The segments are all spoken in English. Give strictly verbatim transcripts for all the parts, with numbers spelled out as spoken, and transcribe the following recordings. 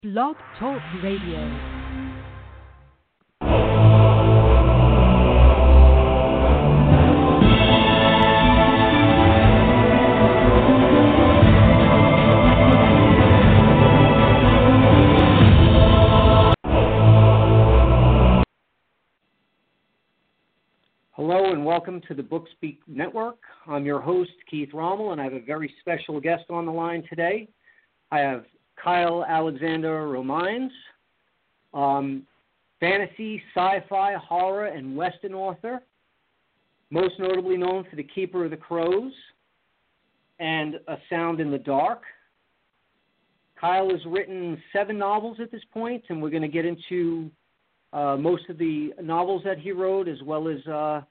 Blog Talk Radio. Hello and welcome to the BookSpeak Network. I'm your host, Keith Rommel, and I have a very special guest on the line today. I have Kyle Alexander Romines, um, fantasy, sci-fi, horror, and Western author, most notably known for The Keeper of the Crows and A Sound in the Dark. Kyle has written seven novels at this point, and we're going to get into uh, most of the novels that he wrote, as well as uh,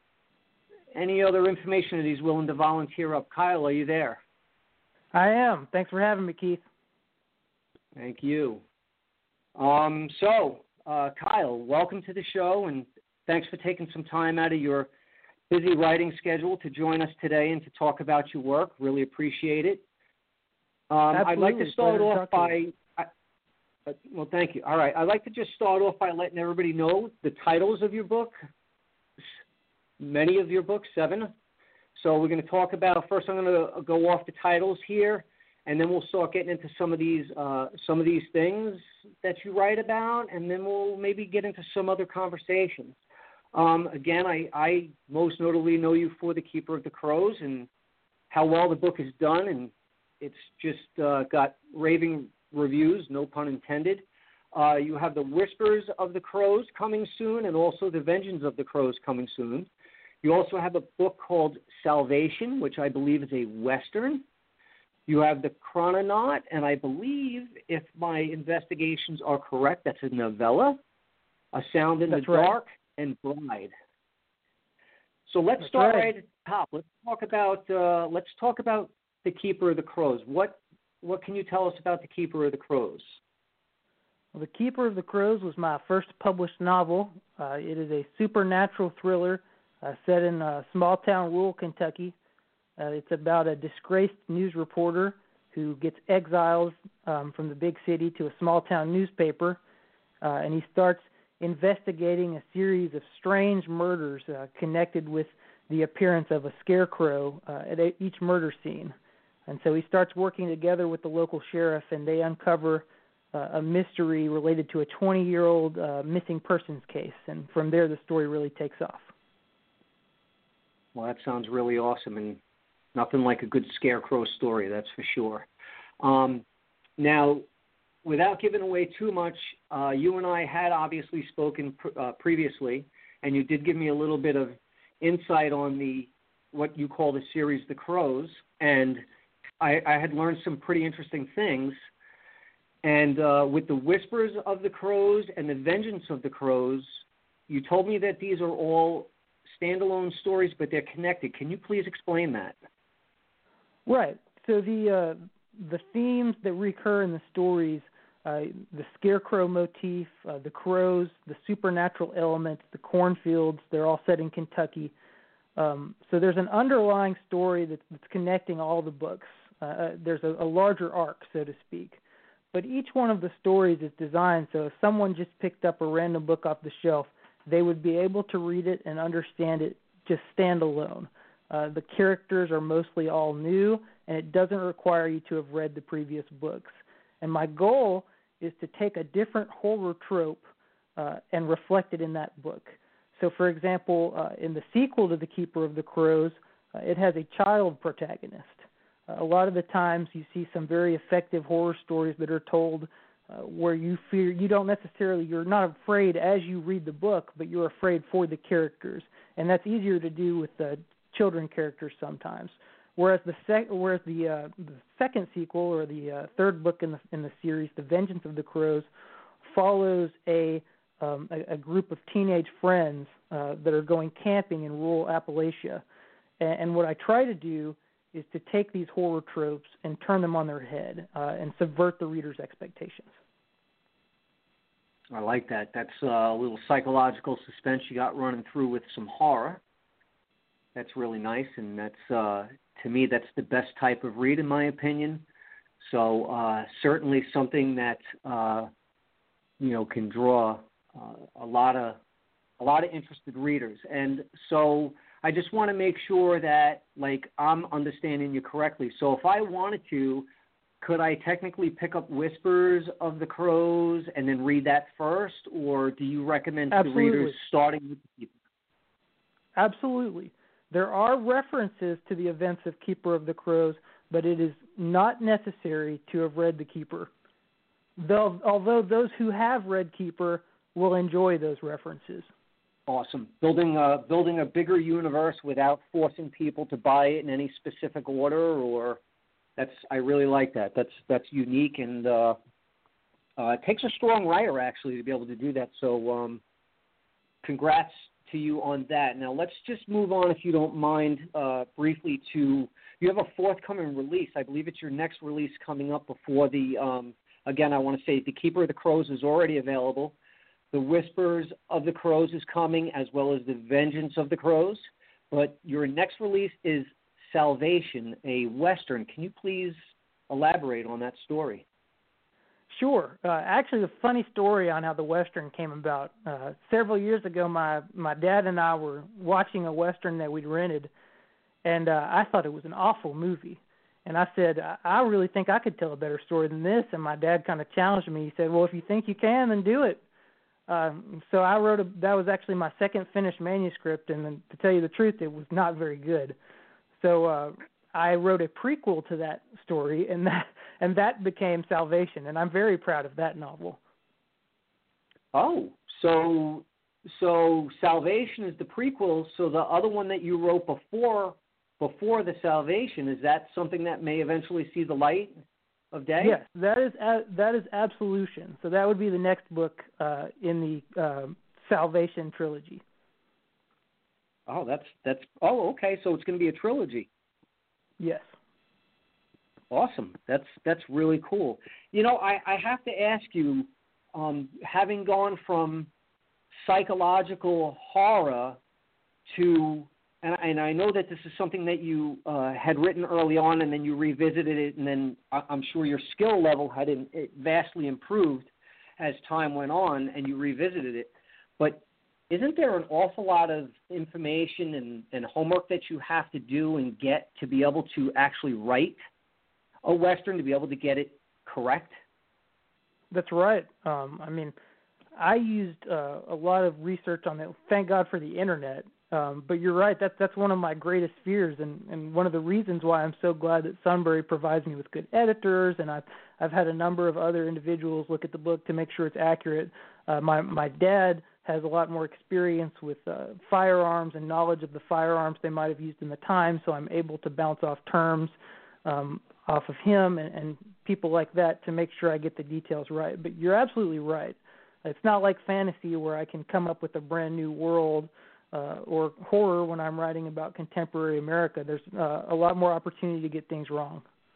any other information that he's willing to volunteer up. Kyle, are you there? I am. Thanks for having me, Keith. Thank you. Um, so, uh, Kyle, welcome to the show, and thanks for taking some time out of your busy writing schedule to join us today and to talk about your work. Really appreciate it. Um, I'd like to start off by, I, uh, well, thank you. All right, I'd like to just start off by letting everybody know the titles of your book, many of your books, seven. So we're going to talk about, first I'm going to go off the titles here, and then we'll start getting into some of these uh, some of these things that you write about, and then we'll maybe get into some other conversations. Um, again, I, I most notably know you for The Keeper of the Crows and how well the book is done, and it's just uh, got raving reviews, no pun intended. Uh, you have The Whispers of the Crows coming soon, and also The Vengeance of the Crows coming soon. You also have a book called Salvation, which I believe is a Western. You have The Chrononaut, and I believe, if my investigations are correct, that's a novella, A Sound in that's the right. Dark, and Bride. So let's that's start right. right at the top. Let's talk about uh, let's talk about The Keeper of the Crows. What what can you tell us about The Keeper of the Crows? Well, The Keeper of the Crows was my first published novel. Uh, it is a supernatural thriller uh, set in uh, small-town rural Kentucky. Uh, it's about a disgraced news reporter who gets exiled um, from the big city to a small-town newspaper, uh, and he starts investigating a series of strange murders uh, connected with the appearance of a scarecrow uh, at a, each murder scene. And so he starts working together with the local sheriff, and they uncover uh, a mystery related to a twenty-year-old uh, missing persons case. And from there, the story really takes off. Well, that sounds really awesome, and nothing like a good scarecrow story, that's for sure. Um, now, without giving away too much, uh, you and I had obviously spoken pr- uh, previously, and you did give me a little bit of insight on the what you call the series The Crows, and I, I had learned some pretty interesting things. And uh, with The Whispers of the Crows and The Vengeance of the Crows, you told me that these are all standalone stories, but they're connected. Can you please explain that? Right. So the uh, the themes that recur in the stories, uh, the scarecrow motif, uh, the crows, the supernatural elements, the cornfields, they're all set in Kentucky. Um, so there's an underlying story that's, that's connecting all the books. Uh, uh, there's a, a larger arc, so to speak. But each one of the stories is designed so if someone just picked up a random book off the shelf, they would be able to read it and understand it just standalone. Uh, the characters are mostly all new, and it doesn't require you to have read the previous books. And my goal is to take a different horror trope uh, and reflect it in that book. So, for example, uh, in the sequel to The Keeper of the Crows, uh, it has a child protagonist. Uh, a lot of the times you see some very effective horror stories that are told uh, where you fear, you don't necessarily, you're not afraid as you read the book, but you're afraid for the characters. And that's easier to do with the children characters sometimes. Whereas the sec- whereas the, uh, the second sequel, or the uh, third book in the in the series, The Vengeance of the Crows, follows a um, a, a group of teenage friends uh, that are going camping in rural Appalachia. And, and what I try to do is to take these horror tropes and turn them on their head uh, and subvert the reader's expectations. I like that. That's uh, a little psychological suspense you got running through with some horror. That's really nice, and that's uh, to me, that's the best type of read, in my opinion. So uh, certainly something that uh, you know can draw uh, a lot of a lot of interested readers. And so I just want to make sure that like I'm understanding you correctly. So if I wanted to, could I technically pick up Whispers of the Crows and then read that first, or do you recommend Absolutely. to readers starting with the Keeper? Absolutely. There are references to the events of Keeper of the Crows, but it is not necessary to have read The Keeper. Though, although those who have read Keeper will enjoy those references. Awesome. Building a, building a bigger universe without forcing people to buy it in any specific order, or that's I really like that. That's that's unique, and uh, uh, it takes a strong writer actually to be able to do that. So um, congrats to you on that. Now let's just move on, if you don't mind, uh, briefly to you have a forthcoming release. I believe it's your next release coming up before the. Um, again, I want to say The Keeper of the Crows is already available. The Whispers of the Crows is coming, as well as The Vengeance of the Crows. But your next release is Salvation, a Western. Can you please elaborate on that story? Sure. Uh, actually, a funny story on how the Western came about. Uh, several years ago, my, my dad and I were watching a Western that we'd rented, and uh, I thought it was an awful movie. And I said, I, I really think I could tell a better story than this. And my dad kind of challenged me. He said, well, if you think you can, then do it. Um, so I wrote a, that was actually my second finished manuscript, and then, to tell you the truth, it was not very good. So uh, I wrote a prequel to that story, and that and that became Salvation, and I'm very proud of that novel. Oh, so so Salvation is the prequel. So the other one that you wrote before before the Salvation, is that something that may eventually see the light of day? Yes, that is that is Absolution. So that would be the next book uh, in the uh, Salvation trilogy. Oh, that's that's. Oh, okay. So it's going to be a trilogy. Yes. Awesome. That's that's really cool. You know, I, I have to ask you, um, having gone from psychological horror to, and, and I know that this is something that you uh, had written early on, and then you revisited it, and then I'm sure your skill level had in, it vastly improved as time went on, and you revisited it. But isn't there an awful lot of information and, and homework that you have to do and get to be able to actually write a Western, to be able to get it correct? That's right. Um, I mean, I used uh, a lot of research on it. Thank God for the internet. Um, but you're right. That's that's one of my greatest fears, and, and one of the reasons why I'm so glad that Sunbury provides me with good editors. And I've I've had a number of other individuals look at the book to make sure it's accurate. Uh, my my dad has a lot more experience with uh, firearms and knowledge of the firearms they might have used in the time, so I'm able to bounce off terms um, off of him and, and people like that to make sure I get the details right. But you're absolutely right. It's not like fantasy where I can come up with a brand new world uh, or horror when I'm writing about contemporary America. There's uh, a lot more opportunity to get things wrong.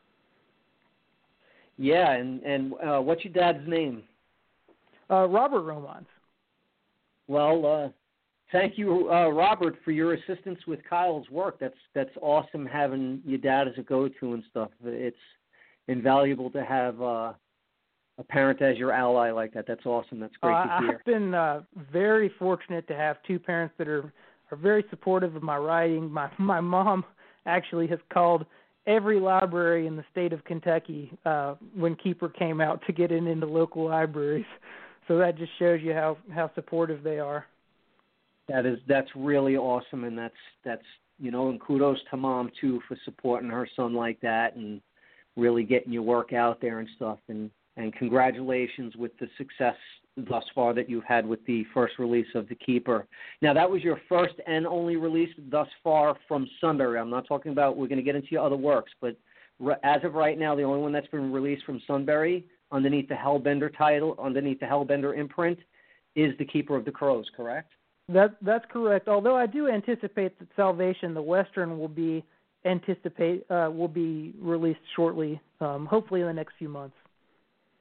Yeah, and, and uh, what's your dad's name? Uh, Robert Romans. Well, uh, thank you, uh, Robert, for your assistance with Kyle's work. That's that's awesome having your dad as a go-to and stuff. It's invaluable to have uh, a parent as your ally like that. That's awesome. That's great uh, to hear. I've been uh, very fortunate to have two parents that are, are very supportive of my writing. My my mom actually has called every library in the state of Kentucky uh, when Keeper came out to get it into local libraries. So that just shows you how, how supportive they are. That is that's really awesome, and that's that's you know, and kudos to Mom too for supporting her son like that and really getting your work out there and stuff. And and congratulations with the success thus far that you've had with the first release of The Keeper. Now that was your first and only release thus far from Sunbury. I'm not talking about, we're going to get into your other works, but as of right now, the only one that's been released from Sunbury underneath the Hellbender title, underneath the Hellbender imprint, is The Keeper of the Crows, correct? That that's correct. Although I do anticipate that Salvation, the Western, will be anticipate uh, will be released shortly, um, hopefully in the next few months.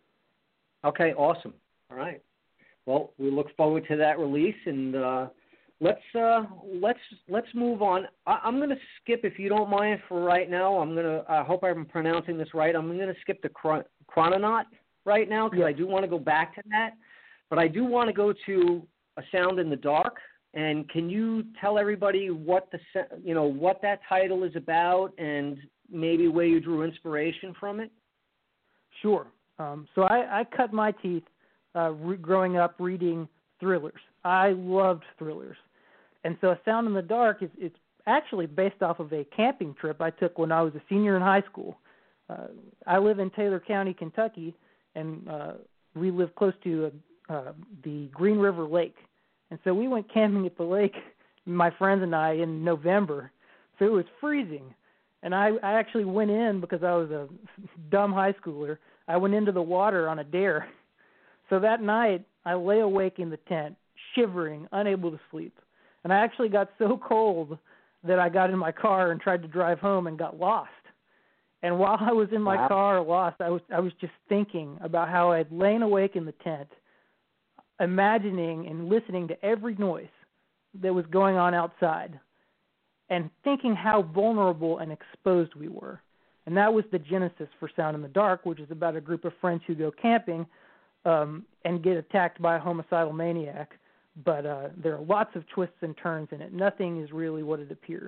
Okay, awesome. All right. Well, we look forward to that release, and uh, let's uh, let's let's move on. I, I'm going to skip, if you don't mind, for right now. I'm going to. I hope I'm pronouncing this right. I'm going to skip the chron- chrononaut right now because yeah. I do want to go back to that, but I do want to go to A Sound in the Dark. And can you tell everybody what the you know what that title is about and maybe where you drew inspiration from it? Sure. Um, so I, I cut my teeth uh, re- growing up reading thrillers. I loved thrillers. And so A Sound in the Dark is it's actually based off of a camping trip I took when I was a senior in high school. Uh, I live in Taylor County, Kentucky, and uh, we live close to uh, the Green River Lake. And so we went camping at the lake, my friends and I, in November. So it was freezing. And I, I actually went in because I was a dumb high schooler. I went into the water on a dare. So that night, I lay awake in the tent, shivering, unable to sleep. And I actually got so cold that I got in my car and tried to drive home and got lost. And while I was in my Wow. car lost, I was I was just thinking about how I had lain awake in the tent, imagining and listening to every noise that was going on outside, and thinking how vulnerable and exposed we were. And that was the genesis for Sound in the Dark, which is about a group of friends who go camping um, and get attacked by a homicidal maniac. But uh, there are lots of twists and turns in it. Nothing is really what it appears.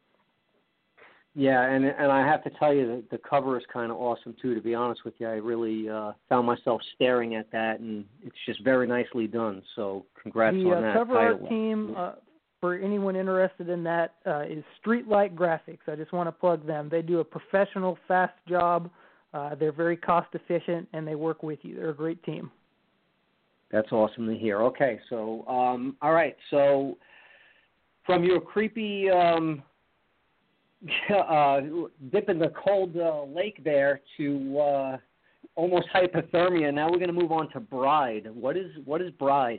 Yeah, and and I have to tell you that the cover is kind of awesome too. To be honest with you, I really uh, found myself staring at that, and it's just very nicely done. So congrats the, on uh, that. The cover title. art team, uh, for anyone interested in that, uh, is Streetlight Graphics. I just want to plug them. They do a professional, fast job. Uh, they're very cost efficient, and they work with you. They're a great team. That's awesome to hear. Okay, so um, all right, so from your creepy. Um, Uh, dip in the cold uh, lake there to uh, almost hypothermia. Now we're going to move on to Bride. What is what is Bride?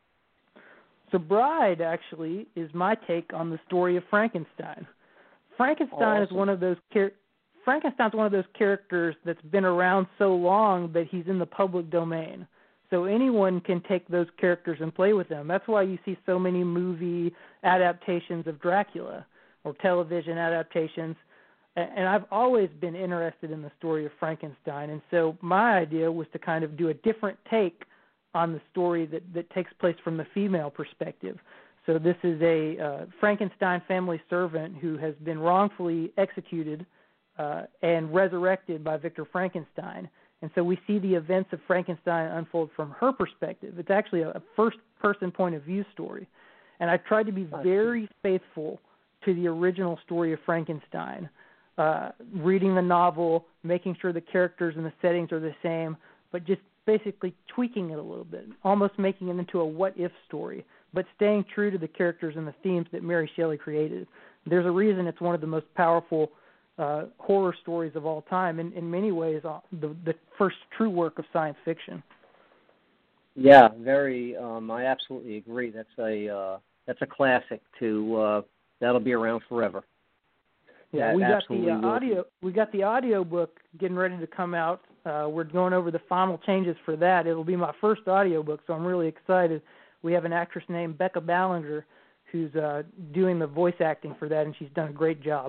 So Bride actually is my take on the story of Frankenstein. Frankenstein awesome. is one of those char- Frankenstein's one of those characters that's been around so long that he's in the public domain. So anyone can take those characters and play with them. That's why you see so many movie adaptations of Dracula, or television adaptations, and I've always been interested in the story of Frankenstein, and so my idea was to kind of do a different take on the story that, that takes place from the female perspective. So this is a uh, Frankenstein family servant who has been wrongfully executed uh, and resurrected by Victor Frankenstein, and so we see the events of Frankenstein unfold from her perspective. It's actually a first-person point of view story, and I tried to be very faithful to the original story of Frankenstein, uh, reading the novel, making sure the characters and the settings are the same, but just basically tweaking it a little bit, almost making it into a what-if story, but staying true to the characters and the themes that Mary Shelley created. There's a reason it's one of the most powerful uh, horror stories of all time, and in many ways uh, the, the first true work of science fiction. Yeah, very. Um, I absolutely agree. That's a uh, that's a classic to. Uh, That'll be around forever. Yeah, that we got the uh, will. audio. We got the audio book getting ready to come out. Uh, we're going over the final changes for that. It'll be my first audio book, so I'm really excited. We have an actress named Becca Ballinger who's uh, doing the voice acting for that, and she's done a great job.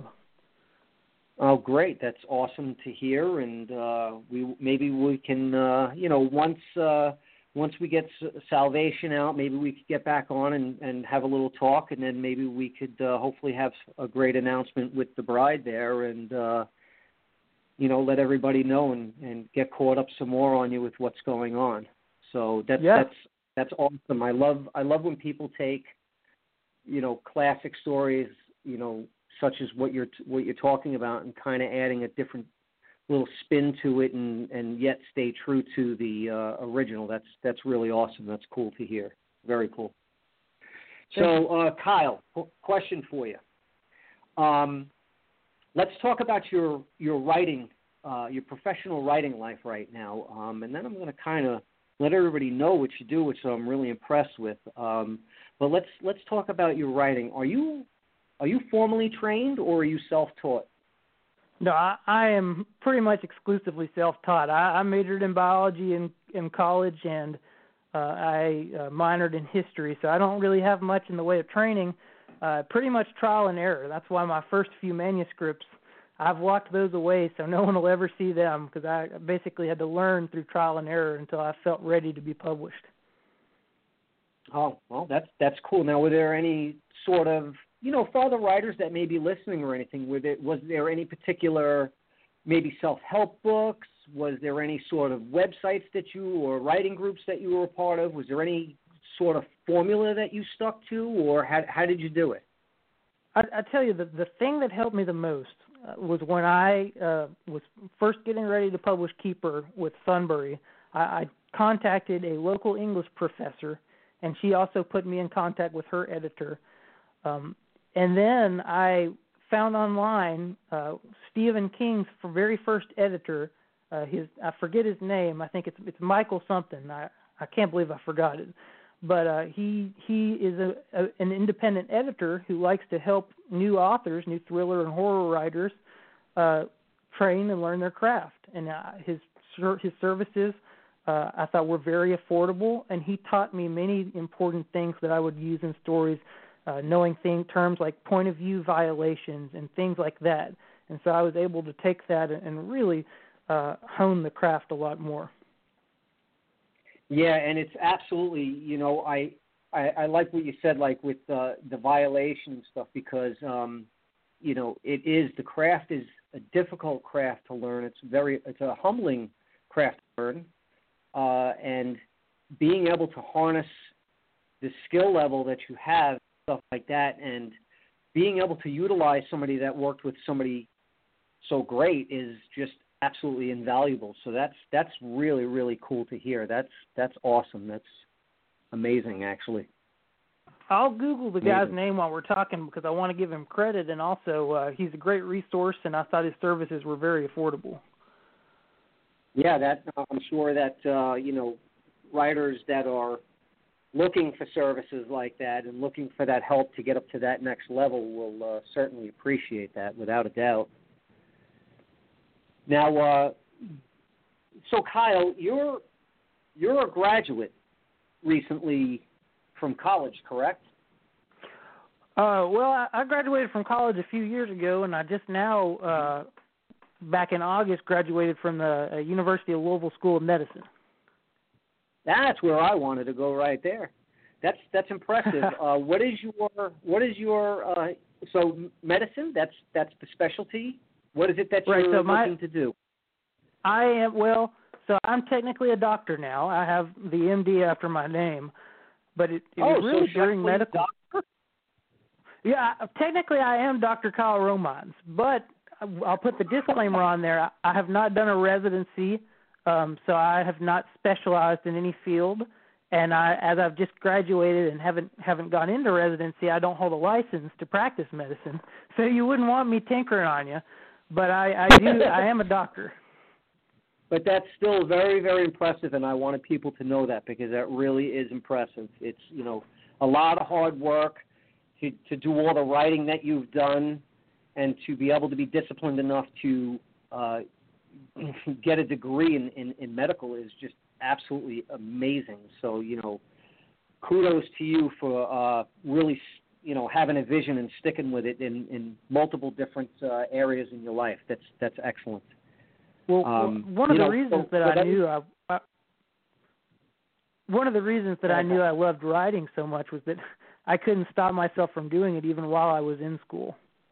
Oh, great! That's awesome to hear, and uh, we maybe we can, uh, you know, once. Uh, Once we get Salvation out, maybe we could get back on and, and have a little talk, and then maybe we could uh, hopefully have a great announcement with the Bride there and, uh, you know, let everybody know and, and get caught up some more on you with what's going on. So that's, yeah. that's, that's awesome. I love, I love when people take, you know, classic stories, you know, such as what you're, what you're talking about and kind of adding a different little spin to it and, and yet stay true to the uh, original. That's that's really awesome. That's cool to hear. Very cool. So, uh, Kyle, question for you. Um, let's talk about your your writing, uh, your professional writing life right now, um, and then I'm going to kind of let everybody know what you do, which I'm really impressed with. Um, but let's let's talk about your writing. Are you are you formally trained or are you self-taught? No, I, I am pretty much exclusively self-taught. I, I majored in biology in, in college, and uh, I uh, minored in history, so I don't really have much in the way of training. Uh, pretty much trial and error. That's why my first few manuscripts, I've locked those away so no one will ever see them, because I basically had to learn through trial and error until I felt ready to be published. Oh, well, that's that's cool. Now, were there any sort of, you know, for other writers that may be listening or anything, were there, was there any particular maybe self-help books? Was there any sort of websites that you, or writing groups that you were a part of? Was there any sort of formula that you stuck to, or how, how did you do it? I, I tell you, the, the thing that helped me the most uh, was when I uh, was first getting ready to publish Keeper with Thunbury. I, I contacted a local English professor, and she also put me in contact with her editor. Um, and then I found online uh, Stephen King's very first editor. Uh, his I forget his name. I think it's it's Michael something. I, I can't believe I forgot it. But uh, he he is a, a, an independent editor who likes to help new authors, new thriller and horror writers, uh, train and learn their craft. And uh, his his services uh, I thought were very affordable, and he taught me many important things that I would use in stories, uh, knowing thing, terms like point of view violations and things like that. And so I was able to take that and, and really uh, hone the craft a lot more. Yeah, and it's absolutely, you know, I, I, I like what you said, like with uh, the violation and stuff, because, um, you know, it is, the craft is a difficult craft to learn. It's very, it's a humbling craft to learn. Uh, and being able to harness the skill level that you have, stuff like that, and being able to utilize somebody that worked with somebody so great is just absolutely invaluable. So that's that's really, really cool to hear. That's that's awesome. That's amazing, actually. I'll Google the guy's amazing. name while we're talking, because I want to give him credit, and also uh, he's a great resource, and I thought his services were very affordable. Yeah, that I'm sure that uh, you know, writers that are looking for services like that and looking for that help to get up to that next level will uh, certainly appreciate that, without a doubt. Now, uh, so Kyle, you're you're a graduate recently from college, correct? Uh, well, I, I graduated from college a few years ago, and I just now, uh, back in August, graduated from the uh, University of Louisville School of Medicine. That's where I wanted to go, right there. That's that's impressive. uh, what is your what is your uh, so medicine? That's that's the specialty. What is it that you're right, so my, looking to do? I am well. So I'm technically a doctor now. I have the M D after my name, but it, it oh, was really so during medical. Doctor? Yeah, technically I am Doctor Kyle Romans, but I'll put the disclaimer on there. I have not done a residency, um, so I have not specialized in any field. And I, as I've just graduated and haven't haven't gone into residency, I don't hold a license to practice medicine. So you wouldn't want me tinkering on you, but I, I do. I am a doctor. But that's still very, very impressive, and I wanted people to know that, because that really is impressive. It's, you know, a lot of hard work to to do all the writing that you've done, and to be able to be disciplined enough to uh, get a degree in, in, in medical is just absolutely amazing. So, you know, kudos to you for uh, really, you know, having a vision and sticking with it in, in multiple different uh, areas in your life. That's that's excellent. Well, um, one of the know, reasons so, that so I that knew I, I one of the reasons that I knew I loved writing so much was that I couldn't stop myself from doing it even while I was in school.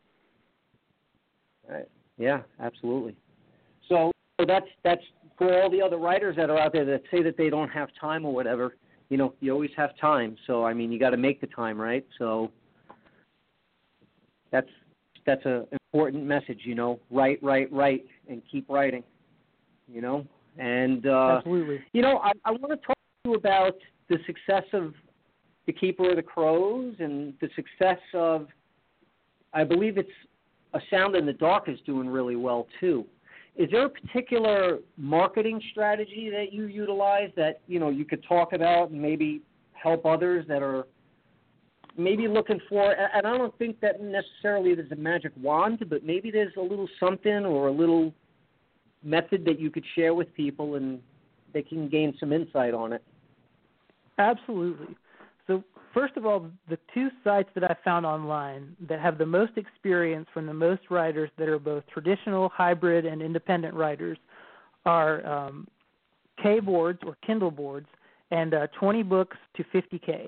Right. Yeah, absolutely. So, so that's that's for all the other writers that are out there that say that they don't have time or whatever. You know, you always have time. So, I mean, you got to make the time, right? So, that's that's an important message. You know, write, write, write, and keep writing. You know, and uh, absolutely. You know, I, I want to talk to you about the success of The Keeper of the Crows and the success of, I believe it's A Sound in the Dark is doing really well too. Is there a particular marketing strategy that you utilize that, you know, you could talk about and maybe help others that are maybe looking for, and I don't think that necessarily there's a magic wand, but maybe there's a little something or a little method that you could share with people and they can gain some insight on it? Absolutely. So first of all, the two sites that I found online that have the most experience from the most writers that are both traditional, hybrid, and independent writers are um, K-Boards or Kindle Boards and uh, twenty books to fifty K.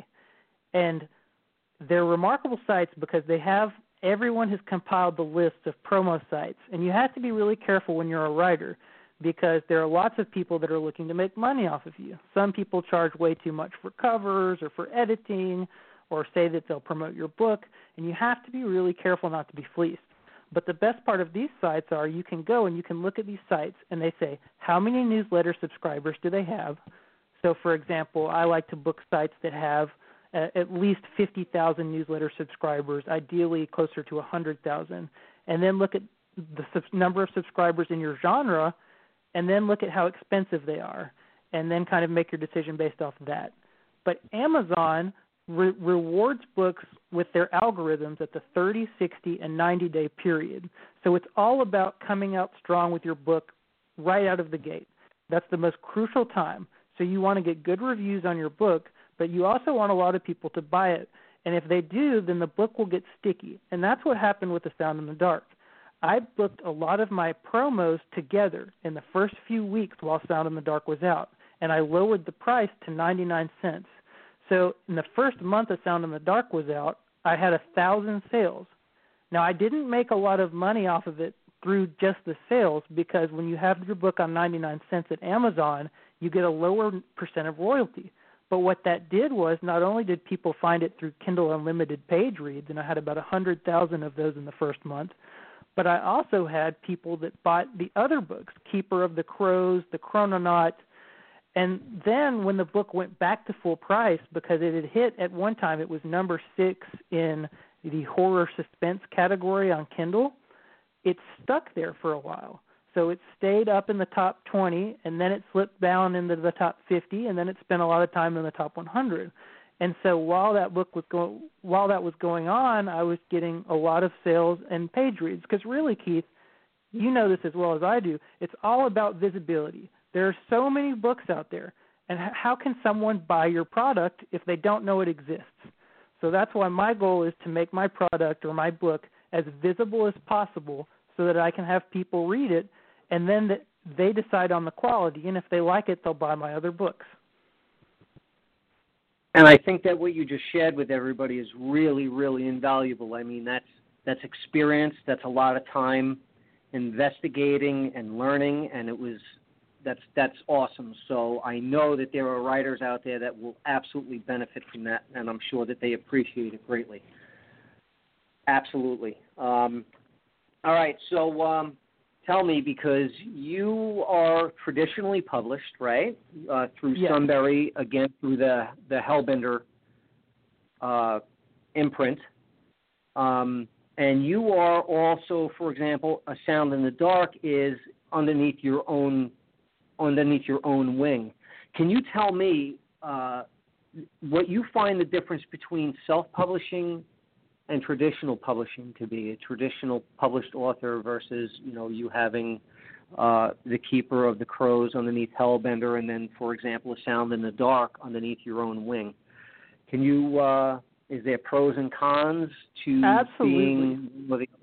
And they're remarkable sites because they have everyone has compiled the list of promo sites. And you have to be really careful when you're a writer because there are lots of people that are looking to make money off of you. Some people charge way too much for covers or for editing or say that they'll promote your book, and you have to be really careful not to be fleeced. But the best part of these sites are you can go and you can look at these sites and they say, how many newsletter subscribers do they have? So, for example, I like to book sites that have uh, at least fifty thousand newsletter subscribers, ideally closer to one hundred thousand, and then look at the sub- number of subscribers in your genre, and then look at how expensive they are, and then kind of make your decision based off of that. But Amazon re- rewards books with their algorithms at the thirty, sixty, and ninety-day period. So it's all about coming out strong with your book right out of the gate. That's the most crucial time. So you want to get good reviews on your book, but you also want a lot of people to buy it. And if they do, then the book will get sticky. And that's what happened with The Sound in the Dark. I booked a lot of my promos together in the first few weeks while Sound in the Dark was out, and I lowered the price to ninety-nine cents. So in the first month that Sound in the Dark was out, I had one thousand sales. Now, I didn't make a lot of money off of it through just the sales because when you have your book on ninety-nine cents at Amazon, you get a lower percent of royalty. But what that did was not only did people find it through Kindle Unlimited page reads, and I had about one hundred thousand of those in the first month, but I also had people that bought the other books, Keeper of the Crows, The Chrononaut, and then when the book went back to full price, because it had hit at one time, it was number six in the horror suspense category on Kindle, it stuck there for a while. So it stayed up in the top twenty, and then it slipped down into the top fifty, and then it spent a lot of time in the top one hundred. And so while that book was going, while that was going on, I was getting a lot of sales and page reads. Because really, Keith, you know this as well as I do. It's all about visibility. There are so many books out there, and how can someone buy your product if they don't know it exists? So that's why my goal is to make my product or my book as visible as possible, so that I can have people read it, and then they decide on the quality. And if they like it, they'll buy my other books. And I think that what you just shared with everybody is really, really invaluable. I mean, that's that's experience. That's a lot of time investigating and learning, and it was that's that's awesome. So I know that there are writers out there that will absolutely benefit from that, and I'm sure that they appreciate it greatly. Absolutely. Um, all right. So um, tell me, because you are traditionally published, right, uh, through yes. Sunbury, again through the the Hellbender uh, imprint, um, and you are also, for example, A Sound in the Dark is underneath your own underneath your own wing. Can you tell me uh, what you find the difference between self-publishing and traditional publishing to be, a traditional published author versus, you know, you having uh, The Keeper of the Crows underneath Hellbender, and then, for example, A Sound in the Dark underneath your own wing? Can you, uh, is there pros and cons to Absolutely. being... Well, the...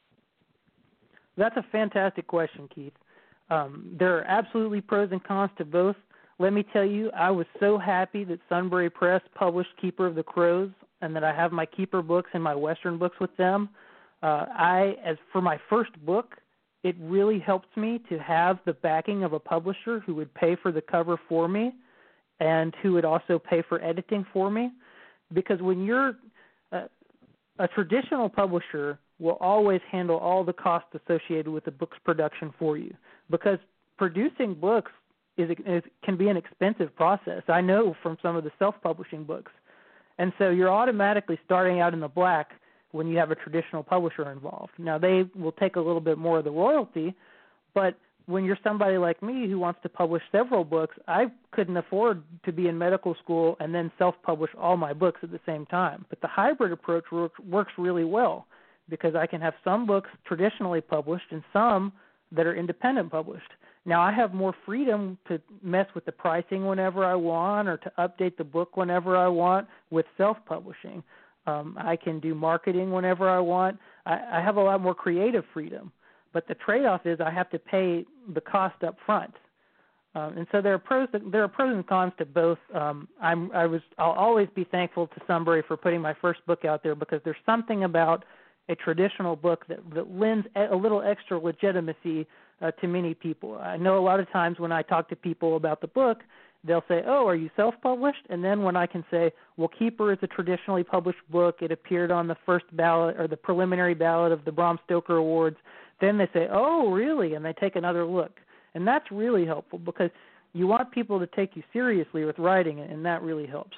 That's a fantastic question, Keith. Um, there are absolutely pros and cons to both. Let me tell you, I was so happy that Sunbury Press published Keeper of the Crows, and that I have my Keeper books and my Western books with them. Uh, I, as for my first book, it really helped me to have the backing of a publisher who would pay for the cover for me and who would also pay for editing for me. Because when you're uh, a traditional publisher will always handle all the costs associated with the book's production for you, because producing books is, is can be an expensive process. I know from some of the self-publishing books. And so you're automatically starting out in the black when you have a traditional publisher involved. Now, they will take a little bit more of the royalty, but when you're somebody like me who wants to publish several books, I couldn't afford to be in medical school and then self-publish all my books at the same time. But the hybrid approach works really well because I can have some books traditionally published and some that are independent published. Now, I have more freedom to mess with the pricing whenever I want or to update the book whenever I want with self-publishing. Um, I can do marketing whenever I want. I, I have a lot more creative freedom. But the trade-off is I have to pay the cost up front. Um, and so there are pros there are pros and cons to both. Um, I'm I was I'll always be thankful to Sunbury for putting my first book out there because there's something about a traditional book that, that lends a little extra legitimacy uh, to many people. I know a lot of times when I talk to people about the book, they'll say, "Oh, are you self-published?" And then when I can say, "Well, Keeper is a traditionally published book. It appeared on the first ballot or the preliminary ballot of the Bram Stoker Awards," then they say, "Oh, really?" And they take another look. And that's really helpful because you want people to take you seriously with writing, and that really helps.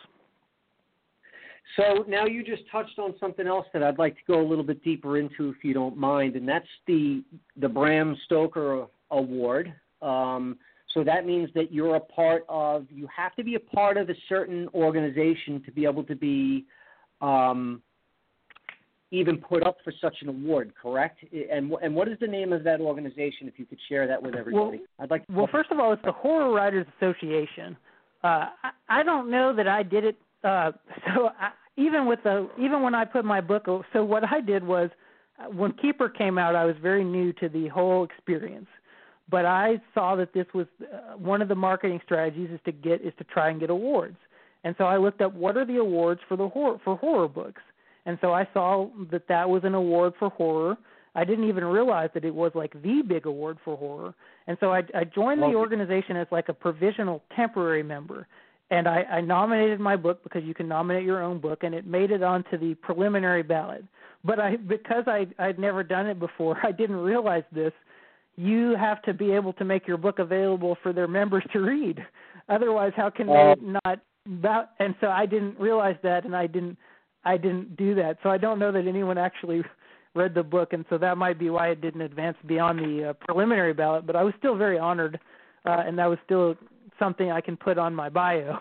So now you just touched on something else that I'd like to go a little bit deeper into, if you don't mind, and that's the the Bram Stoker Award. Um, so that means that you're a part of, you have to be a part of a certain organization to be able to be um, even put up for such an award, correct? And and what is the name of that organization, if you could share that with everybody? Well, I'd like to well first of all, it's the Horror Writers Association. Uh, I, I don't know that I did it. Uh, so I, even with the even when I put my book, so what I did was when Keeper came out, I was very new to the whole experience. But I saw that this was uh, one of the marketing strategies is to get is to try and get awards. And so I looked up what are the awards for the horror for horror books. And so I saw that that was an award for horror. I didn't even realize that it was like the big award for horror. And so I, I joined the organization as like a provisional temporary member. And I, I nominated my book because you can nominate your own book, and it made it onto the preliminary ballot. But I because I, I'd never done it before, I didn't realize this. You have to be able to make your book available for their members to read. Otherwise, how can they not? About, and so I didn't realize that, and I didn't I didn't do that. So I don't know that anyone actually read the book, and so that might be why it didn't advance beyond the uh, preliminary ballot. But I was still very honored, uh, and that was still something I can put on my bio.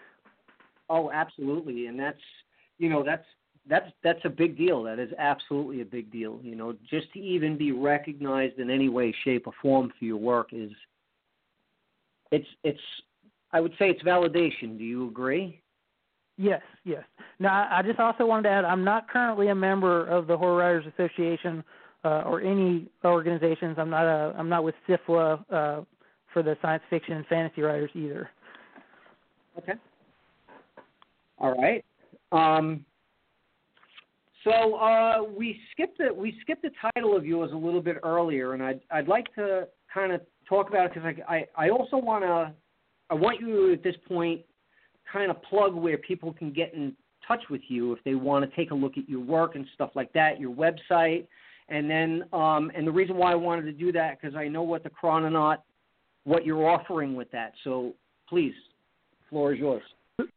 Oh, absolutely, and that's you know that's that's that's a big deal. That is absolutely a big deal. You know, just to even be recognized in any way, shape, or form for your work is it's it's I would say it's validation. Do you agree? Yes, yes. Now, I just also wanted to add, I'm not currently a member of the Horror Writers Association uh, or any organizations. I'm not a, I'm not with C I F W A uh, for the science fiction and fantasy writers either. Okay. All right. Um, so uh, we skipped the we skipped the title of yours a little bit earlier, and I'd I'd like to kind of talk about it because I, I I also want to I want you at this point kind of plug where people can get in touch with you if they want to take a look at your work and stuff like that, your website, and then um, and the reason why I wanted to do that because I know what the Chrononaut, what you're offering with that. So please, the floor is yours.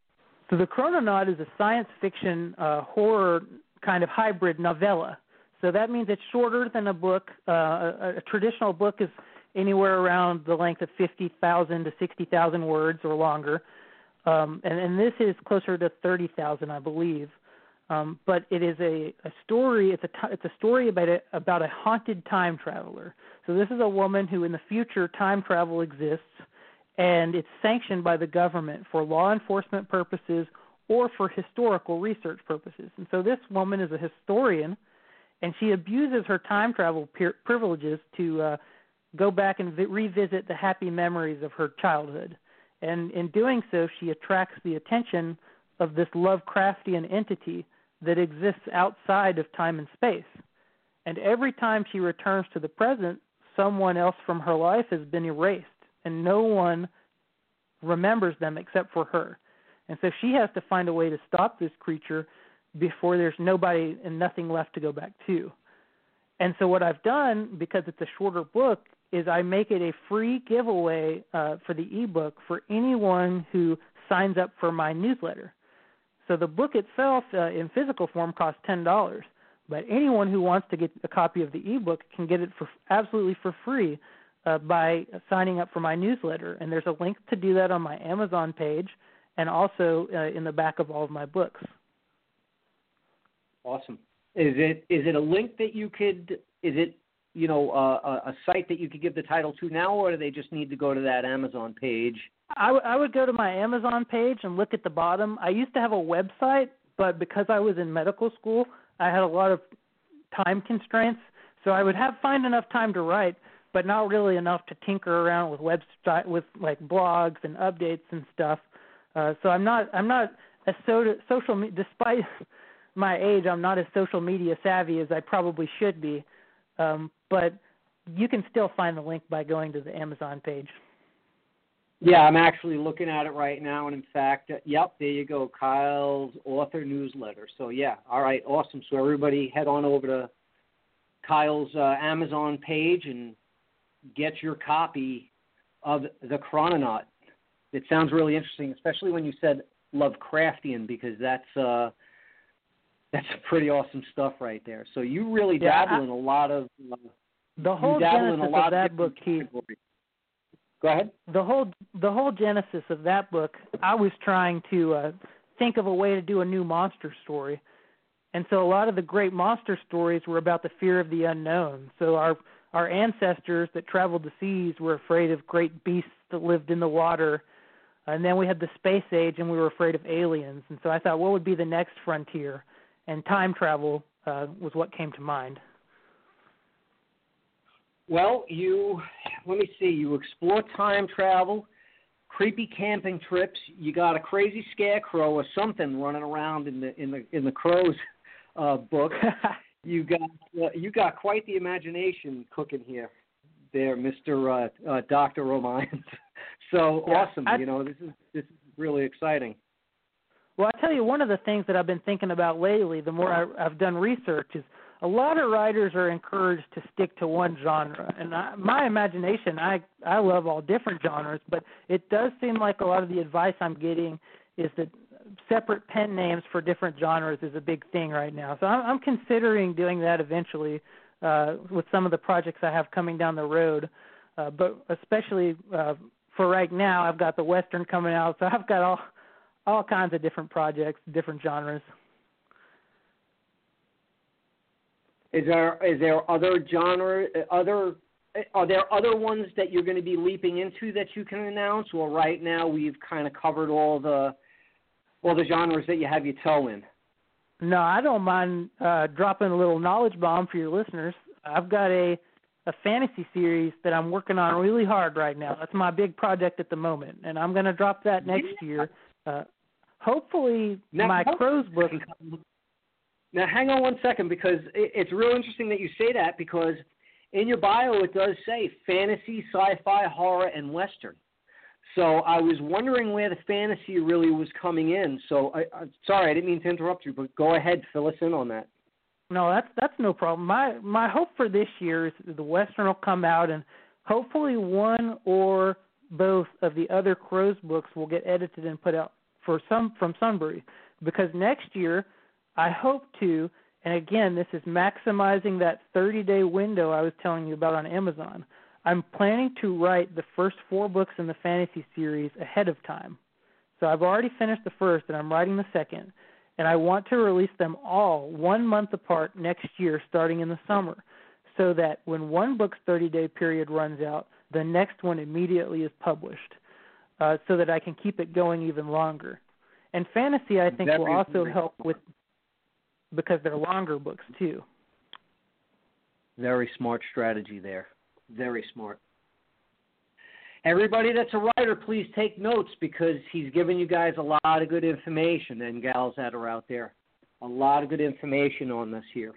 So the Chrononaut is a science fiction uh, horror kind of hybrid novella. So that means it's shorter than a book. Uh, a, a traditional book is anywhere around the length of fifty thousand to sixty thousand words or longer. Um, and, and this is closer to thirty thousand, I believe. Um, but it is a, a story. It's a t- it's a story about a, about a haunted time traveler. So this is a woman who, in the future, time travel exists, and it's sanctioned by the government for law enforcement purposes or for historical research purposes. And so this woman is a historian, and she abuses her time travel per- privileges to uh, go back and vi- revisit the happy memories of her childhood. And in doing so, she attracts the attention of this Lovecraftian entity that exists outside of time and space. And every time she returns to the present, someone else from her life has been erased, and no one remembers them except for her. And so she has to find a way to stop this creature before there's nobody and nothing left to go back to. And so what I've done, because it's a shorter book, is I make it a free giveaway uh, for the ebook for anyone who signs up for my newsletter. So the book itself uh, in physical form costs ten dollars, but anyone who wants to get a copy of the ebook can get it for absolutely for free uh, by signing up for my newsletter. And there's a link to do that on my Amazon page and also uh, in the back of all of my books. Awesome. Is it is it a link that you could, is it you know, uh, a, a site that you could give the title to now, or do they just need to go to that Amazon page? I, w- I would go to my Amazon page and look at the bottom. I used to have a website, but because I was in medical school, I had a lot of time constraints. So I would have find enough time to write, but not really enough to tinker around with website with like blogs and updates and stuff. Uh, so I'm not I'm not as so, social me- despite my age, I'm not as social media savvy as I probably should be. Um, but you can still find the link by going to the Amazon page. Yeah, I'm actually looking at it right now, and in fact, uh, yep, there you go, Kyle's author newsletter. So yeah, all right, awesome. So everybody head on over to Kyle's uh, Amazon page and get your copy of The Chrononaut. It sounds really interesting, especially when you said Lovecraftian, because that's uh, that's pretty awesome stuff right there. So you really yeah, dabble I, in a lot of uh, the whole you dabble genesis in a lot of that of book, Keith. categories. Go ahead. The whole the whole genesis of that book, I was trying to uh, think of a way to do a new monster story. And so a lot of the great monster stories were about the fear of the unknown. So our our ancestors that traveled the seas were afraid of great beasts that lived in the water. And then we had the space age, and we were afraid of aliens. And so I thought, what would be the next frontier? And time travel uh, was what came to mind. Well, you, let me see, you explore time travel, creepy camping trips, you got a crazy scarecrow or something running around in the in the in the Crow's uh, book. you got uh, you got quite the imagination cooking here, there, Mister Uh, uh, Doctor Romine. so yeah, awesome, I, you know this is this is really exciting. Well, I tell you, one of the things that I've been thinking about lately, the more I, I've done research, is a lot of writers are encouraged to stick to one genre. And I, my imagination, I I love all different genres, but it does seem like a lot of the advice I'm getting is that separate pen names for different genres is a big thing right now. So I'm, I'm considering doing that eventually uh, with some of the projects I have coming down the road. Uh, but especially uh, for right now, I've got the Western coming out, so I've got all all kinds of different projects, different genres. Is there is there other genre other are there other ones that you're going to be leaping into that you can announce, or right now we've kind of covered all the all the genres that you have your toe in? No, I don't mind uh, dropping a little knowledge bomb for your listeners. I've got a a fantasy series that I'm working on really hard right now. That's my big project at the moment, and I'm going to drop that next year. Uh, hopefully, now, my Crow's book. Now, hang on one second, because it, it's real interesting that you say that, because in your bio it does say fantasy, sci-fi, horror, and Western. So I was wondering where the fantasy really was coming in. So, I, I'm sorry, I didn't mean to interrupt you, but go ahead, fill us in on that. No, that's that's no problem. My my hope for this year is that the Western will come out, and hopefully one or both of the other Crow's books will get edited and put out for some from Sunbury, because next year I hope to, and again, this is maximizing that thirty-day window I was telling you about on Amazon. I'm planning to write the first four books in the fantasy series ahead of time. So I've already finished the first, and I'm writing the second, and I want to release them all one month apart next year, starting in the summer, so that when one book's thirty-day period runs out, the next one immediately is published, uh, so that I can keep it going even longer. And fantasy, I think, will also help with, because they're longer books too. Very smart strategy there. Very smart. Everybody that's a writer, please take notes, because he's giving you guys a lot of good information, and gals that are out there. A lot of good information on this here.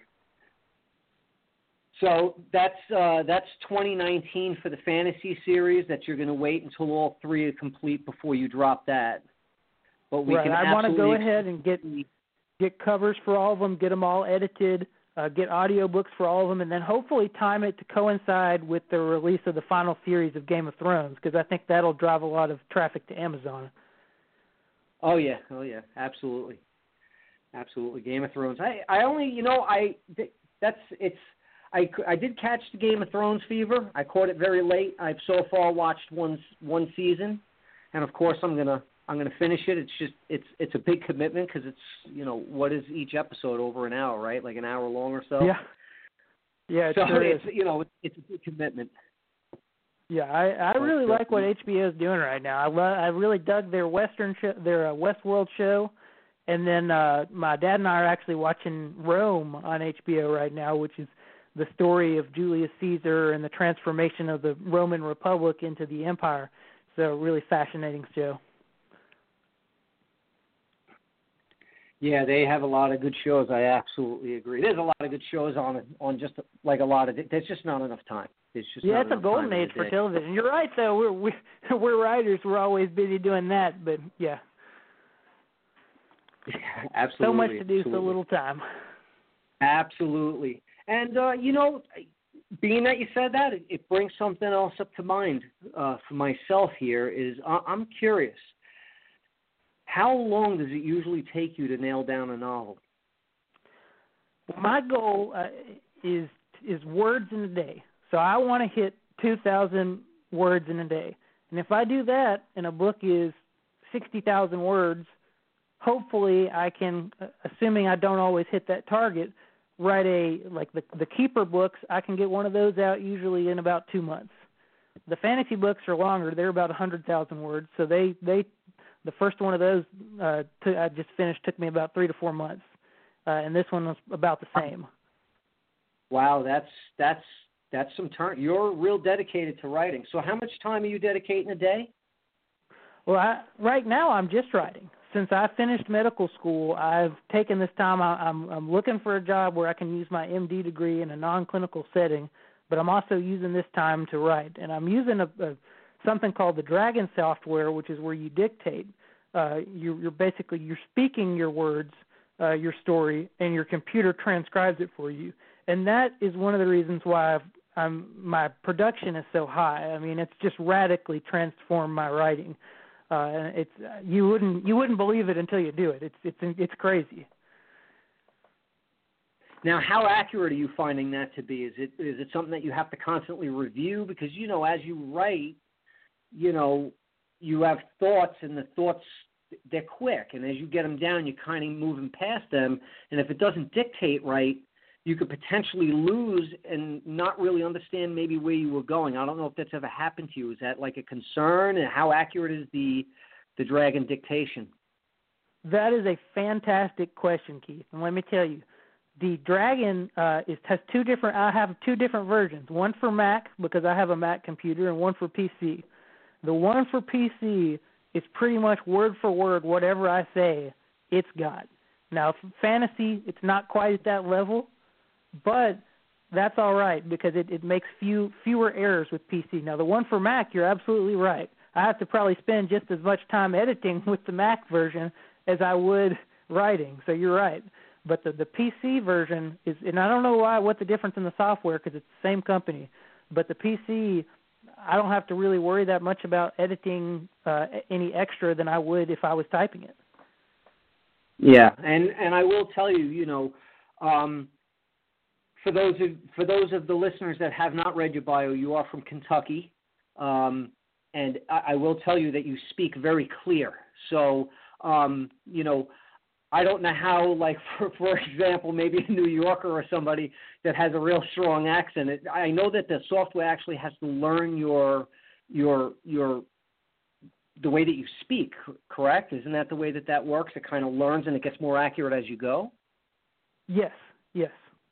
So that's uh, that's twenty nineteen for the fantasy series, that you're going to wait until all three are complete before you drop that. But we right. can I want to go ex- ahead and get get covers for all of them, get them all edited, uh, get audiobooks for all of them, and then hopefully time it to coincide with the release of the final series of Game of Thrones, because I think that'll drive a lot of traffic to Amazon. Oh, yeah. Oh, yeah. Absolutely. Absolutely. Game of Thrones. I, I only, you know, I, that's, it's, I, I did catch the Game of Thrones fever. I caught it very late. I've so far watched one, one season, and of course I'm going to, I'm going to finish it. It's just, it's it's a big commitment, because it's, you know, what is each episode? Over an hour, right? Like an hour long or so? Yeah. Yeah, it so sure it's is. you know it's, it's a big commitment. Yeah, I, I But, really uh, like what H B O is doing right now. I lo- I really dug their Western show, their uh, Westworld show, and then uh, my dad and I are actually watching Rome on H B O right now, which is the story of Julius Caesar and the transformation of the Roman Republic into the empire. So, really fascinating show. Yeah, they have a lot of good shows. I absolutely agree. There's a lot of good shows on on just like a lot of. There's just not enough time. There's just Yeah, not it's a enough golden time in age the for day. television. You're right, though. We're we, we're writers. We're always busy doing that, but yeah, Absolutely. so much to do, absolutely. so little time. Absolutely. And, uh, you know, being that you said that, it, it brings something else up to mind uh, for myself here is uh, I'm curious. How long does it usually take you to nail down a novel? Well, my goal uh, is is words in a day. So I want to hit two thousand words in a day. And if I do that and a book is sixty thousand words, hopefully I can, assuming I don't always hit that target, write a, like the, the Keeper books, I can get one of those out usually in about two months. The fantasy books are longer. They're about one hundred thousand words. So they, they the first one of those uh, t- I just finished took me about three to four months. Uh, and this one was about the same. Wow, that's that's that's some turn. You're real dedicated to writing. So how much time are you dedicating a day? Well, I, right now I'm just writing. Since I finished medical school, I've taken this time. I, I'm I'm looking for a job where I can use my M D degree in a non-clinical setting, but I'm also using this time to write. And I'm using a, a something called the Dragon software, which is where you dictate. Uh, you, you're basically you're speaking your words, uh, your story, and your computer transcribes it for you. And that is one of the reasons why I've, I'm, my production is so high. I mean, it's just radically transformed my writing. Uh, it's you wouldn't you wouldn't believe it until you do it. It's it's it's crazy. Now, how accurate are you finding that to be? Is it is it something that you have to constantly review? Because, you know, as you write, you know, you have thoughts, and the thoughts, they're quick. And as you get them down, you're kind of moving past them. And if it doesn't dictate right, you could potentially lose and not really understand maybe where you were going. I don't know if that's ever happened to you. Is that like a concern? And how accurate is the the Dragon dictation? That is a fantastic question, Keith. And let me tell you, the Dragon uh, is has two different. I have two different versions. One for Mac because I have a Mac computer, and one for P C. The one for P C is pretty much word for word whatever I say, it's got. Now, fantasy, it's not quite at that level, but that's all right because it, it makes few fewer errors with P C. Now, the one for Mac, you're absolutely right. I have to probably spend just as much time editing with the Mac version as I would writing, so you're right. But the, the P C version is, and I don't know why, what the difference in the software because it's the same company, but the P C, I don't have to really worry that much about editing uh, any extra than I would if I was typing it. Yeah, and, and I will tell you, you know, um, for those of for those of the listeners that have not read your bio, you are from Kentucky, um, and I, I will tell you that you speak very clear. So, um, you know, I don't know how, like, for, for example, maybe a New Yorker or somebody that has a real strong accent. It, I know that the software actually has to learn your your your the way that you speak, correct? Isn't that the way that that works? It kind of learns and it gets more accurate as you go? Yes, yes.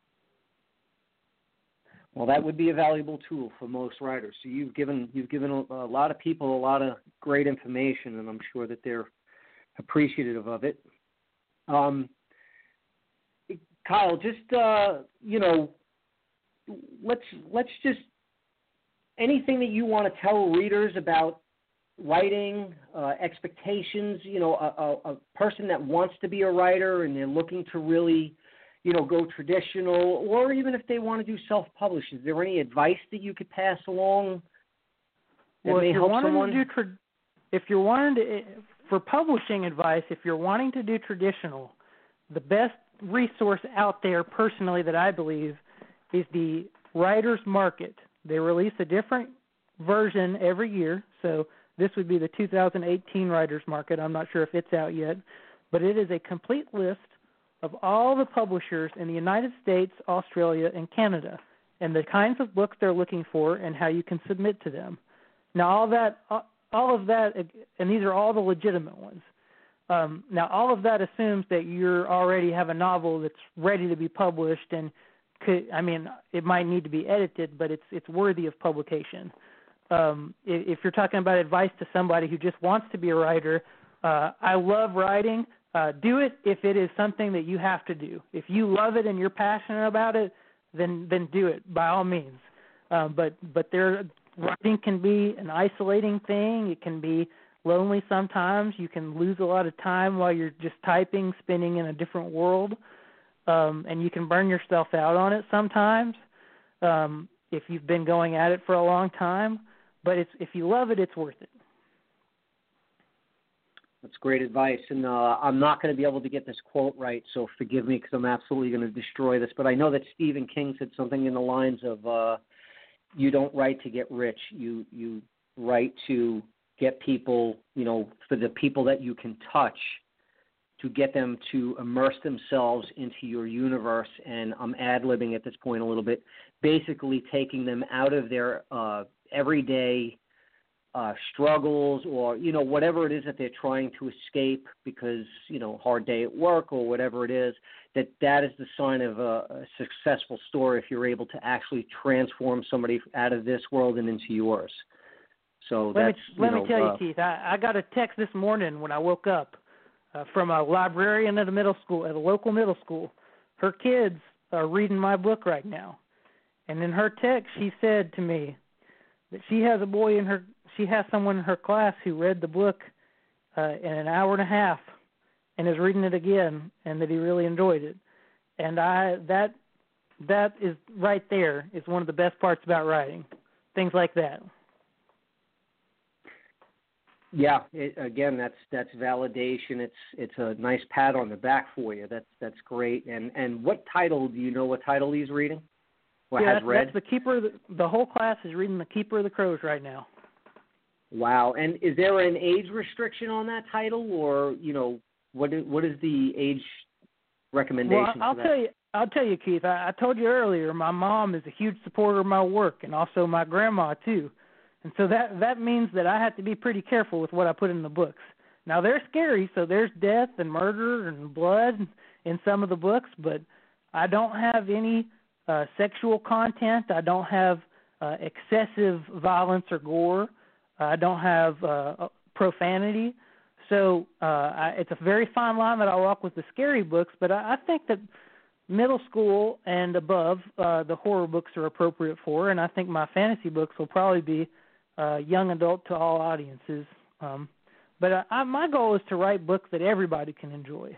Well, that would be a valuable tool for most writers. So you've given you've given a, a lot of people a lot of great information, and I'm sure that they're appreciative of it. Um, Kyle, just uh, you know, let's let's just anything that you want to tell readers about writing, uh, expectations. You know, a, a, a person that wants to be a writer and they're looking to really, you know, go traditional, or even if they want to do self-publish. Is there any advice that you could pass along that well, may if you're help wanting someone? To do tra- if you're wanting to, for publishing advice, if you're wanting to do traditional, the best resource out there, personally, that I believe, is the Writer's Market. They release a different version every year, so this would be the two thousand eighteen Writer's Market. I'm not sure if it's out yet, but it is a complete list of all the publishers in the United States, Australia, and Canada. and the kinds of books they're looking for and how you can submit to them. Now, all that, all of that, and these are all the legitimate ones. Um, now, all of that assumes that you already have a novel that's ready to be published, and could, I mean, it might need to be edited, but it's it's worthy of publication. Um, if you're talking about advice to somebody who just wants to be a writer, uh, I love writing. Uh, do it if it is something that you have to do. If you love it and you're passionate about it, then then do it by all means. Um, but but there, writing can be an isolating thing. It can be lonely sometimes. You can lose a lot of time while you're just typing, spinning in a different world, um, and you can burn yourself out on it sometimes um, if you've been going at it for a long time. But it's, if you love it, it's worth it. That's great advice, and uh, I'm not going to be able to get this quote right, so forgive me because I'm absolutely going to destroy this. But I know that Stephen King said something in the lines of, uh, "You don't write to get rich. You you write to get people, you know, for the people that you can touch, to get them to immerse themselves into your universe." And I'm ad-libbing at this point a little bit, basically taking them out of their uh, everyday uh, struggles or, you know, whatever it is that they're trying to escape because, you know, hard day at work or whatever it is, that that is the sign of a, a successful story if you're able to actually transform somebody out of this world and into yours. So let that's, me, let you know, me tell uh, you, Keith, I, I got a text this morning when I woke up uh, from a librarian at a middle school, at a local middle school. Her kids are reading my book right now. And in her text, she said to me that she has a boy in her, she has someone in her class who read the book uh, in an hour and a half and is reading it again, and that he really enjoyed it. And I, that, that is right there is one of the best parts about writing, things like that. Yeah, it, again, that's that's validation. It's it's a nice pat on the back for you. That's that's great. And and what title, do you know what title he's reading? Or yeah, has that's, read? that's the Keeper. Of the, the whole class is reading The Keeper of the Crows right now. Wow. And is there an age restriction on that title, or you know what is what is the age recommendation? Well, I'll for that? tell you. I'll tell you, Keith. I, I told you earlier, my mom is a huge supporter of my work, and also my grandma too. And so that that means that I have to be pretty careful with what I put in the books. Now, they're scary, so there's death and murder and blood in some of the books, but I don't have any uh, sexual content. I don't have uh, excessive violence or gore. I don't have uh, profanity. So uh, I, it's a very fine line that I walk with the scary books, but I, I think that middle school and above, uh, the horror books are appropriate for, and I think my fantasy books will probably be Uh, young adult to all audiences. Um, but uh, I, my goal is to write books that everybody can enjoy.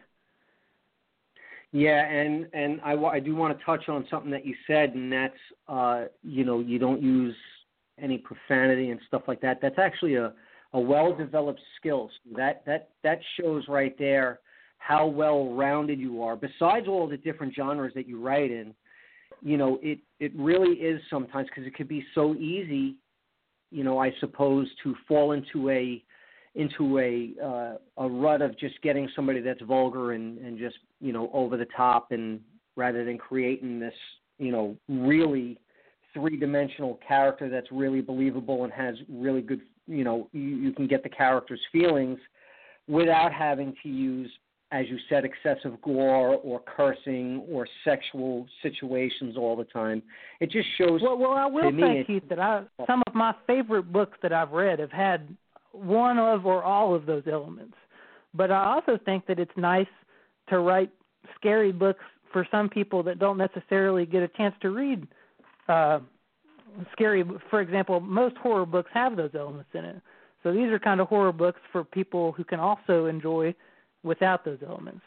Yeah, and, and I, I do want to touch on something that you said, and that's, uh, you know, you don't use any profanity and stuff like that. That's actually a, a well-developed skill. So that, that, that shows right there how well-rounded you are. Besides all the different genres that you write in, you know, it, it really is sometimes, because it could be so easy, you know, I suppose, to fall into a into a uh, a rut of just getting somebody that's vulgar and, and just, you know, over the top, and rather than creating this, you know, really three-dimensional character that's really believable and has really good, you know, you, you can get the character's feelings without having to use, as you said, excessive gore or cursing or sexual situations all the time. It just shows. Well, well I will to say, me, Keith, that I, some of my favorite books that I've read have had one of or all of those elements. But I also think that it's nice to write scary books for some people that don't necessarily get a chance to read uh, scary. For example, most horror books have those elements in it. So these are kind of horror books for people who can also enjoy without those elements.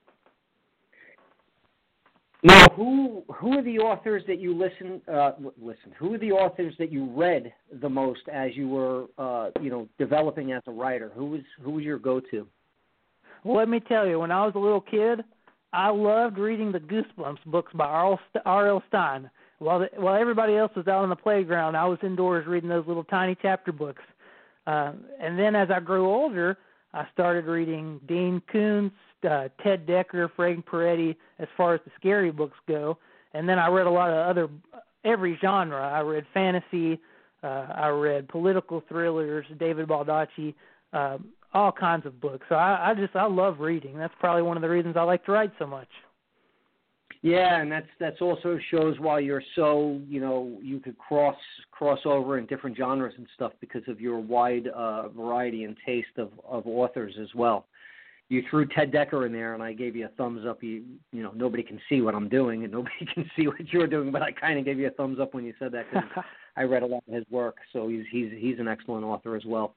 Now, who who are the authors that you listen uh, listen? Who are the authors that you read the most as you were uh, you know developing as a writer? Who was who was your go-to? Well, let me tell you, when I was a little kid, I loved reading the Goosebumps books by R L Stine. While the, while everybody else was out on the playground, I was indoors reading those little tiny chapter books. Uh, and then as I grew older, I started reading Dean Koontz, uh, Ted Dekker, Frank Peretti, as far as the scary books go. And then I read a lot of other every genre. I read fantasy, uh, I read political thrillers, David Baldacci, uh, all kinds of books. So I, I just I love reading. That's probably one of the reasons I like to write so much. Yeah, and that's that's also shows why you're so, you know, you could cross cross over in different genres and stuff because of your wide uh, variety and taste of, of authors as well. You threw Ted Dekker in there, and I gave you a thumbs up. You you know, nobody can see what I'm doing, and nobody can see what you're doing, but I kind of gave you a thumbs up when you said that because I read a lot of his work. So he's he's he's an excellent author as well.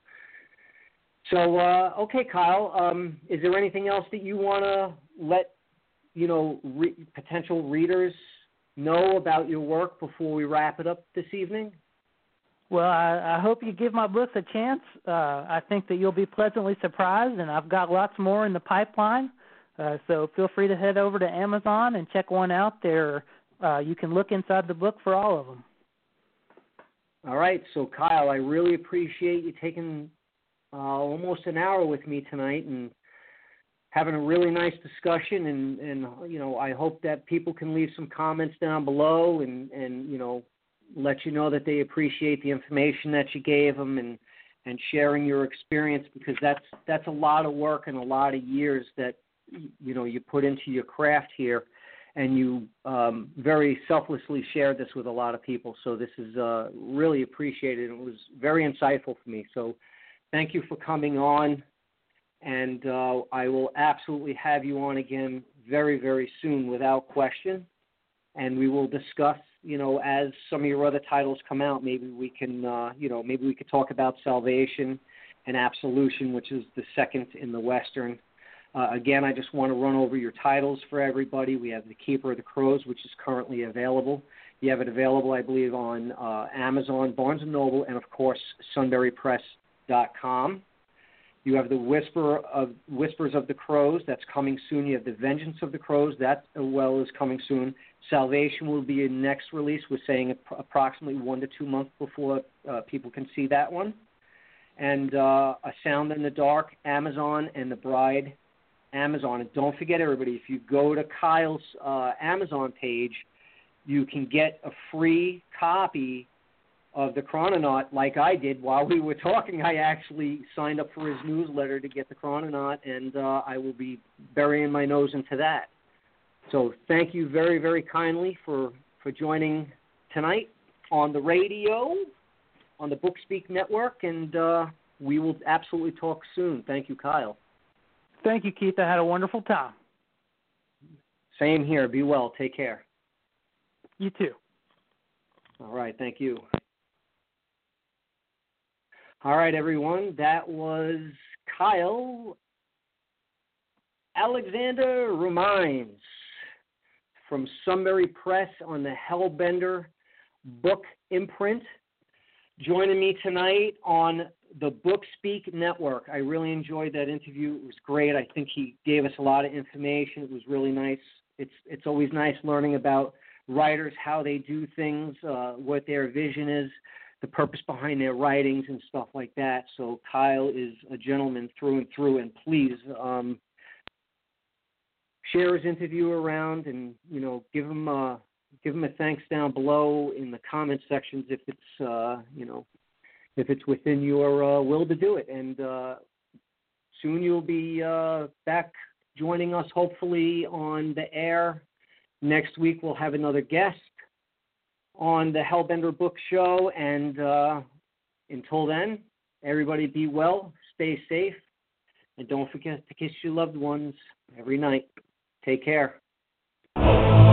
So uh, okay, Kyle, um, is there anything else that you want to let you know, re- potential readers know about your work before we wrap it up this evening? Well, I, I hope you give my books a chance. Uh, I think that you'll be pleasantly surprised, and I've got lots more in the pipeline. Uh, so feel free to head over to Amazon and check one out there. Uh, you can look inside the book for all of them. All right. So, Kyle, I really appreciate you taking uh, almost an hour with me tonight and having a really nice discussion, and, and, you know, I hope that people can leave some comments down below and, and, you know, let you know that they appreciate the information that you gave them and, and sharing your experience, because that's, that's a lot of work and a lot of years that, you know, you put into your craft here, and you um, very selflessly shared this with a lot of people. So this is uh, really appreciated. It was very insightful for me. So thank you for coming on. And uh, I will absolutely have you on again very, very soon without question. And we will discuss, you know, as some of your other titles come out, maybe we can, uh, you know, maybe we could talk about Salvation and Absolution, which is the second in the Western. Uh, again, I just want to run over your titles for everybody. We have The Keeper of the Crows, which is currently available. You have it available, I believe, on uh, Amazon, Barnes and Noble, and, of course, Sunbury Press dot com. You have the Whisper of Whispers of the Crows, that's coming soon. You have the Vengeance of the Crows, that as well is coming soon. Salvation will be a next release. We're saying approximately one to two months before uh, people can see that one. And uh, A Sound in the Dark, Amazon, and The Bride, Amazon. And don't forget, everybody, if you go to Kyle's uh, Amazon page, you can get a free copy of the Chrononaut, like I did while we were talking. I actually signed up for his newsletter to get the Chrononaut, and uh, I will be burying my nose into that. So thank you very, very kindly for, for joining tonight on the radio, on the BookSpeak Network, and uh, we will absolutely talk soon. Thank you, Kyle. Thank you, Keith. I had a wonderful time. Same here. Be well. Take care. You too. All right. Thank you. All right, everyone, that was Kyle Alexander Romines from Sunbury Press on the Hellbender book imprint, joining me tonight on the BookSpeak Network. I really enjoyed that interview. It was great. I think he gave us a lot of information. It was really nice. It's, it's always nice learning about writers, how they do things, uh, what their vision is, the purpose behind their writings and stuff like that. So Kyle is a gentleman through and through, and please um, share his interview around, and you know, give him a give him a thanks down below in the comment sections if it's uh, you know if it's within your uh, will to do it. And uh, soon you'll be uh, back joining us, hopefully on the air. Next week we'll have another guest on the Hellbender Book Show, and uh, until then, everybody be well, stay safe, and don't forget to kiss your loved ones every night. Take care.